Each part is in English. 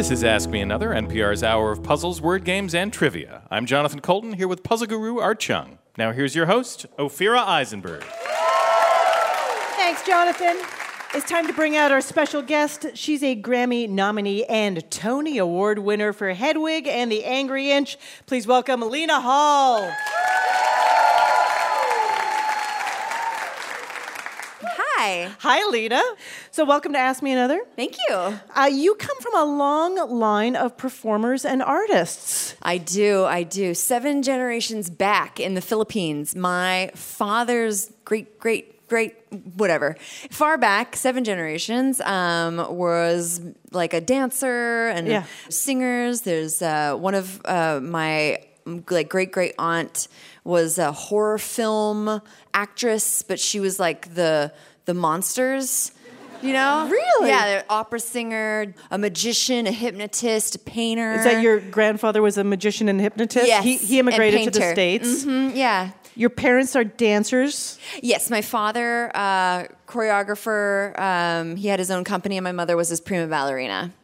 This is Ask Me Another, NPR's hour of puzzles, word games, and trivia. I'm Jonathan Colton, here with puzzle guru Art Chung. Now here's your host, Ophira Eisenberg. Thanks, Jonathan. It's time to bring out our special guest. She's a Grammy nominee and Tony Award winner for Hedwig and the Angry Inch. Please welcome Lena Hall. Hi. Hi, Lena. So welcome to Ask Me Another. Thank you. You come from a long line of performers and artists. I do. 7 generations back in the Philippines. My father's great, whatever. Far back, 7 generations, was like a dancer and singers. There's one of my great aunt was a horror film actress, but she was like the monsters, you know? Really? Yeah, they're opera singer, a magician, a hypnotist, a painter. Is that your grandfather was a magician and hypnotist? Yes. He immigrated to the States. Mm-hmm, yeah. Your parents are dancers? Yes, my father, choreographer, he had his own company, and my mother was his prima ballerina.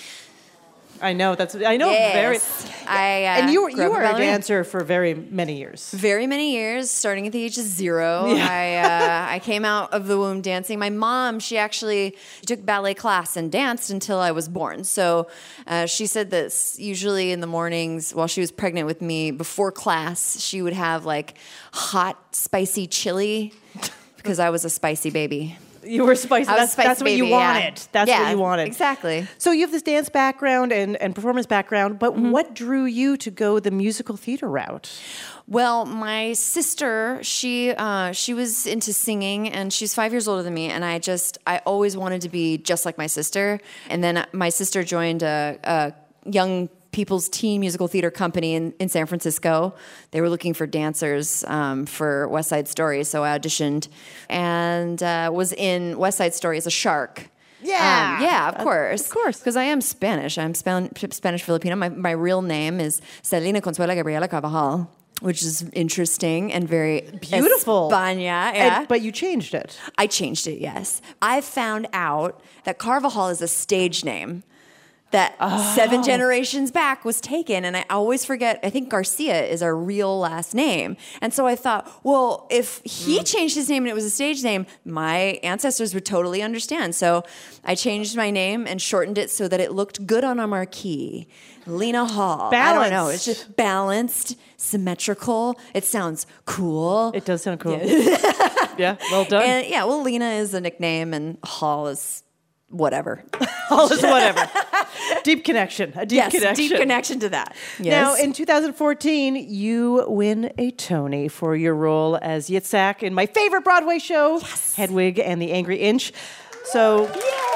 I know. Yes. Very. And you were a ballerina. dancer for very many years. Very many years, starting at the age of 0. Yeah. I came out of the womb dancing. My mom, she actually took ballet class and danced until I was born. So she said that usually in the mornings while she was pregnant with me, before class, she would have like hot, spicy chili because I was a spicy baby. You were spicy. That's what you wanted. Yeah. That's what you wanted. Exactly. So you have this dance background and performance background, but what drew you to go the musical theater route? Well, my sister, she was into singing, and she's 5 years older than me, and I always wanted to be just like my sister. And then my sister joined a young people's teen musical theater company in San Francisco. They were looking for dancers for West Side Story, so I auditioned and was in West Side Story as a shark. Yeah. Of course. Because I am Spanish. I'm Spanish Filipino. My real name is Celina Consuela Gabriela Carvajal, which is interesting and very beautiful. España, yeah. But you changed it. I changed it, yes. I found out that Carvajal is a stage name that 7 generations back was taken, and I always forget, I think Garcia is our real last name. And so I thought, well, if he changed his name and it was a stage name, my ancestors would totally understand. So I changed my name and shortened it so that it looked good on a marquee. Lena Hall. Balanced. I don't know, it's just balanced, symmetrical. It sounds cool. It does sound cool. Yeah, well done. And Lena is a nickname and Hall is whatever. Hall is whatever. Deep connection. A deep connection. Deep connection to that. Yes. Now, in 2014, you win a Tony for your role as Yitzhak in my favorite Broadway show, Hedwig and the Angry Inch. So,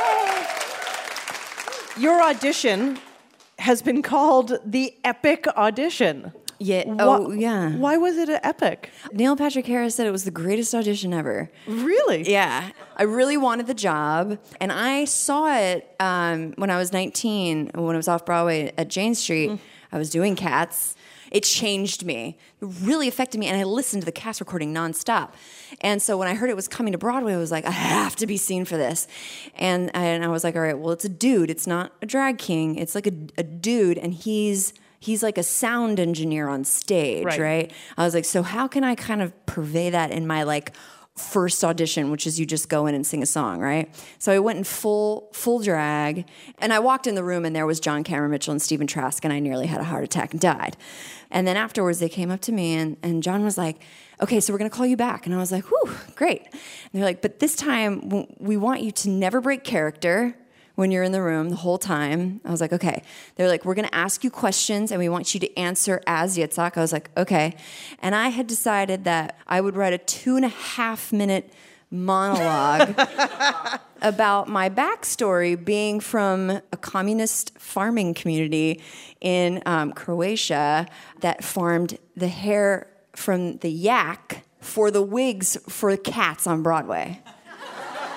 your audition has been called the Epic Audition. Yeah. Why was it an epic? Neil Patrick Harris said it was the greatest audition ever. Really? Yeah. I really wanted the job, and I saw it when I was 19, when I was off Broadway at Jane Street. I was doing Cats. It changed me. It really affected me, and I listened to the cast recording nonstop. And so when I heard it was coming to Broadway, I was like, I have to be seen for this. And I was like, all right, well, it's a dude. It's not a drag king. It's like a dude, and he's like a sound engineer on stage, right? I was like, so how can I kind of purvey that in my like first audition, which is you just go in and sing a song, right? So I went in full drag, and I walked in the room, and there was John Cameron Mitchell and Stephen Trask, and I nearly had a heart attack and died. And then afterwards, they came up to me, and John was like, okay, so we're going to call you back. And I was like, whew, great. And they're like, but this time, we want you to never break character when you're in the room the whole time. I was like, okay. They're like, we're going to ask you questions, and we want you to answer as Yitzhak. I was like, okay. And I had decided that I would write a 2.5-minute monologue about my backstory being from a communist farming community in Croatia that farmed the hair from the yak for the wigs for cats on Broadway.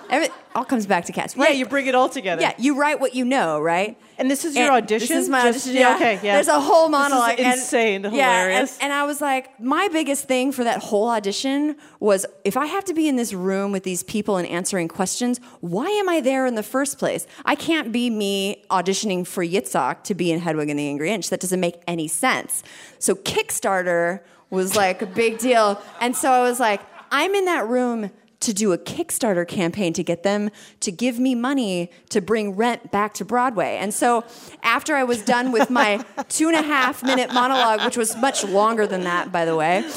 all comes back to cats. Right. Yeah, you bring it all together. Yeah, you write what you know, right? And this is your audition? This is my audition, yeah. Okay, yeah. There's a whole monologue. This is insane, hilarious. And I was like, my biggest thing for that whole audition was, if I have to be in this room with these people and answering questions, why am I there in the first place? I can't be me auditioning for Yitzhak to be in Hedwig and the Angry Inch. That doesn't make any sense. So Kickstarter was like a big deal. And so I was like, I'm in that room to do a Kickstarter campaign to get them to give me money to bring Rent back to Broadway. And so after I was done with my 2.5-minute monologue, which was much longer than that, by the way,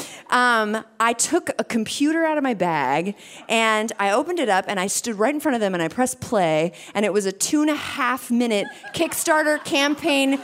I took a computer out of my bag and I opened it up and I stood right in front of them and I pressed play, and it was a 2.5-minute Kickstarter campaign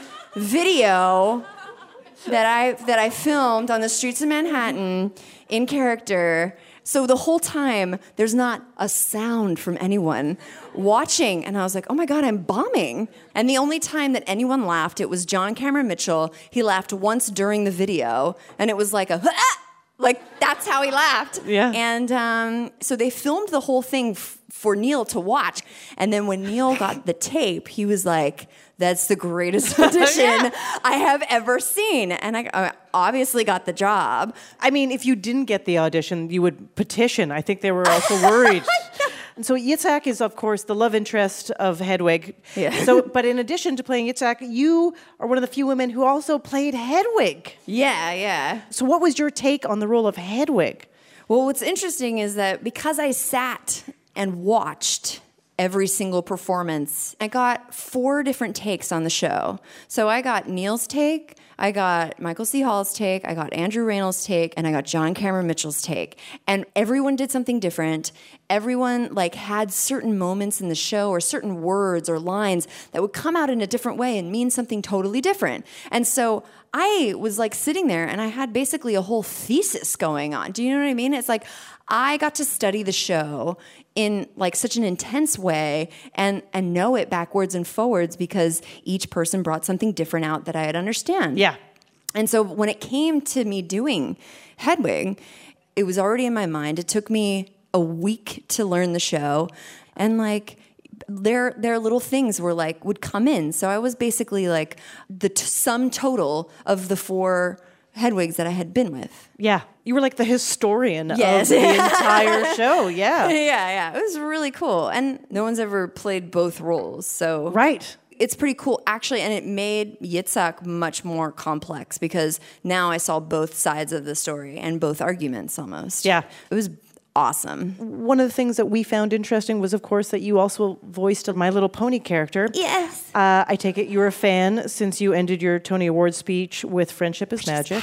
video that I filmed on the streets of Manhattan in character. So the whole time, there's not a sound from anyone watching. And I was like, oh my God, I'm bombing. And the only time that anyone laughed, it was John Cameron Mitchell. He laughed once during the video, and it was like a, like, that's how he laughed. Yeah. And so they filmed the whole thing for Neil to watch. And then when Neil got the tape, he was like, that's the greatest audition I have ever seen. And I obviously got the job. I mean, if you didn't get the audition, you would petition. I think they were also worried. And so Yitzhak is, of course, the love interest of Hedwig. Yeah. So, but in addition to playing Yitzhak, you are one of the few women who also played Hedwig. Yeah. So what was your take on the role of Hedwig? Well, what's interesting is that because I sat and watched every single performance, I got 4 different takes on the show. So I got Neil's take, I got Michael C. Hall's take, I got Andrew Rannells' take, and I got John Cameron Mitchell's take. And everyone did something different. Everyone had certain moments in the show or certain words or lines that would come out in a different way and mean something totally different. And so I was sitting there and I had basically a whole thesis going on. Do you know what I mean? It's like I got to study the show in such an intense way and know it backwards and forwards because each person brought something different out that I had understand. Yeah. And so when it came to me doing Hedwig, it was already in my mind. It took me a week to learn the show, and their little things were would come in. So I was basically the sum total of the 4 Hedwigs that I had been with. Yeah. You were the historian of Yes. the entire show. Yeah. Yeah. It was really cool. And no one's ever played both roles. So Right. it's pretty cool, actually. And it made Yitzhak much more complex because now I saw both sides of the story and both arguments almost. Yeah. It was awesome. One of the things that we found interesting was, of course, that you also voiced a My Little Pony character. Yes. I take it you're a fan since you ended your Tony Award speech with Friendship is Magic.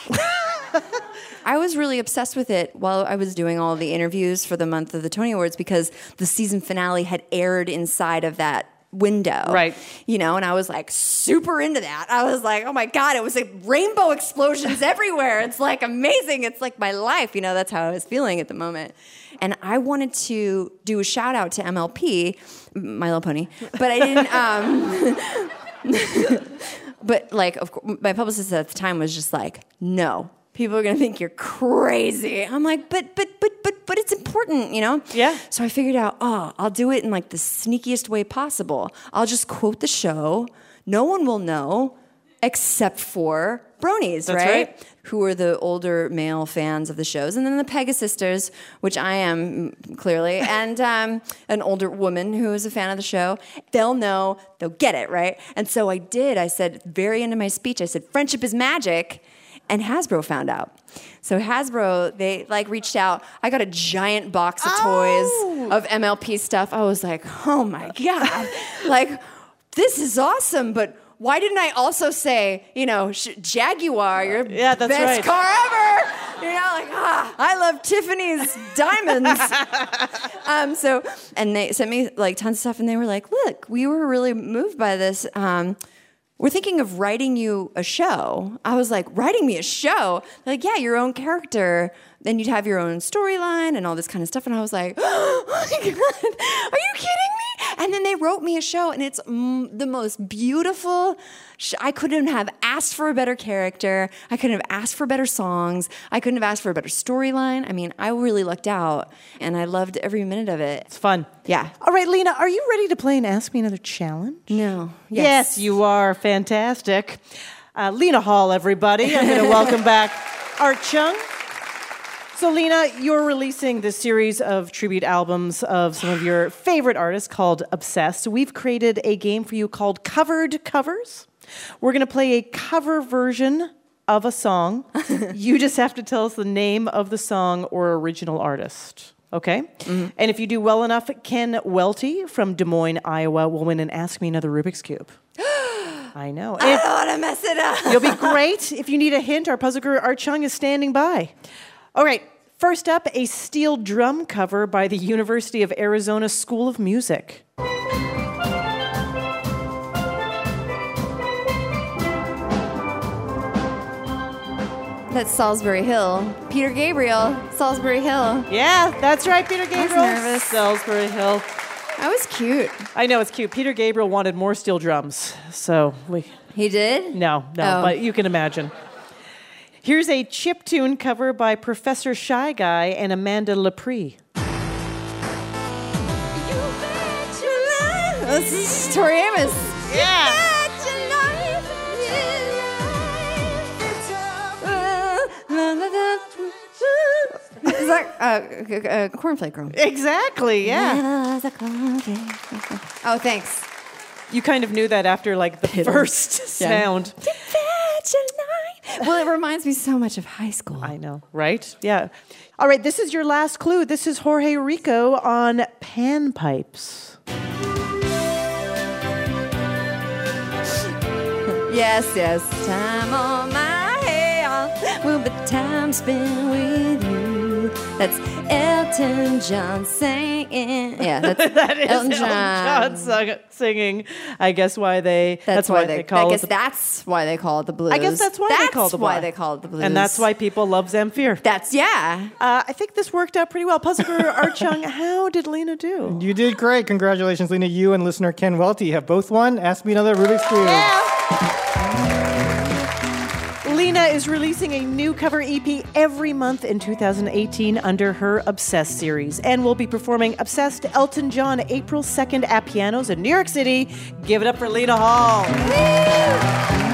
I was really obsessed with it while I was doing all the interviews for the month of the Tony Awards because the season finale had aired inside of that window. Right. And I was super into that. I was oh my God, it was rainbow explosions everywhere. It's amazing. It's my life. That's how I was feeling at the moment. And I wanted to do a shout out to MLP, My Little Pony, but I didn't, but of course, my publicist at the time was just no. People are going to think you're crazy. I'm but it's important, Yeah. So I figured out, I'll do it in the sneakiest way possible. I'll just quote the show. No one will know except for bronies, That's right. Who are the older male fans of the shows. And then the Pegasisters, which I am clearly, and an older woman who is a fan of the show. They'll know, they'll get it, right? And so I did. I said, at the very end of my speech, I said, friendship is magic. And Hasbro found out. So Hasbro, they reached out. I got a giant box of toys of MLP stuff. I was oh my God. This is awesome, but why didn't I also say, Jaguar, your that's best right. car ever? I love Tiffany's diamonds. And they sent me tons of stuff, and they were look, we were really moved by this. We're thinking of writing you a show. I was writing me a show? They're yeah, your own character. Then you'd have your own storyline and all this kind of stuff. And I was oh my God, are you kidding me? And then they wrote me a show, and it's the most beautiful. I couldn't have asked for a better character. I couldn't have asked for better songs. I couldn't have asked for a better storyline. I mean, I really lucked out, and I loved every minute of it. It's fun. Yeah. All right, Lena, are you ready to play and Ask Me Another Challenge? No. Yes, you are. Fantastic. Lena Hall, everybody. I'm going to welcome back Art Chung. So, Lena, you're releasing this series of tribute albums of some of your favorite artists called Obsessed. We've created a game for you called Covered Covers. We're going to play a cover version of a song. You just have to tell us the name of the song or original artist. Okay? Mm-hmm. And if you do well enough, Ken Welty from Des Moines, Iowa will win and Ask Me Another Rubik's Cube. I know. I don't want to mess it up. You'll be great. If you need a hint, our puzzle guru Art Chung is standing by. All right, first up, a steel drum cover by the University of Arizona School of Music. That's Salisbury Hill. Peter Gabriel, Salisbury Hill. Yeah, that's right, Peter Gabriel. I was nervous. Salisbury Hill. That was cute. I know, it's cute. Peter Gabriel wanted more steel drums, so we... He did? No, but you can imagine. Here's a chiptune cover by Professor Shy Guy and Amanda Lepre. This is Tori Amos. Yeah. Is that Cornflake Girl? Exactly, yeah. Oh, thanks. You kind of knew that after like the first sound. Well, it reminds me so much of high school. I know, right? Yeah. All right, this is your last clue. This is Jorge Rico on panpipes. Yes. Time on my hair will be time spent with you. That's Elton John singing. Yeah, that is Elton John singing. I guess why they. That's why they call it. That's why they call it the blues. I guess that's why they call it the blues. That's why they call it the blues. And that's why people love Zamfir. Yeah. I think this worked out pretty well. Puzzle guru Art Chung, how did Lena do? You did great. Congratulations, Lena. You and listener Ken Welty have both won. Ask Me Another Rubik's Cube. Yeah. Lena is releasing a new cover EP every month in 2018 under her Obsessed series and will be performing Obsessed Elton John April 2nd at Pianos in New York City. Give it up for Lena Hall. Woo!